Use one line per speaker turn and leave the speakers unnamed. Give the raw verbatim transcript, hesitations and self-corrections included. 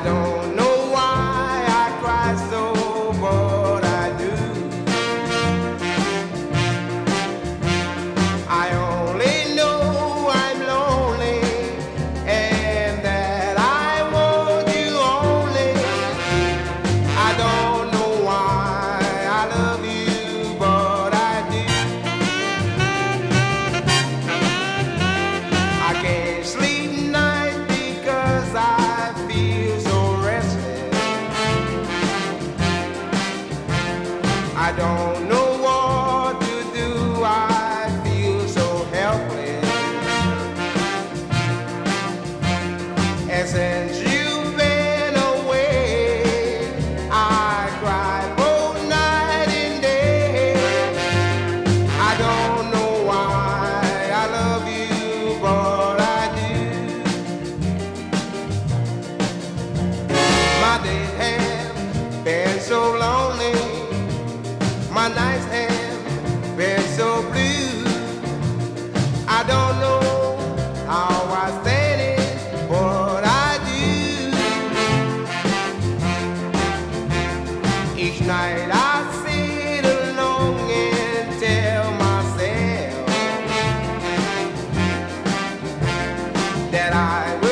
don't know why I cry so, but I do. I only know I'm lonely and that I want you only. I don't know why I love you, but I do. I can't sleep night because I feel so restless. I don't know what to do, I feel so helpless. And since you've been away, I cry both night and day. I don't know why I love you, but I do. My days have been so lonely, my nights have been so blue. I don't know how I stand it, but I do. Each night I sit alone and tell myself that I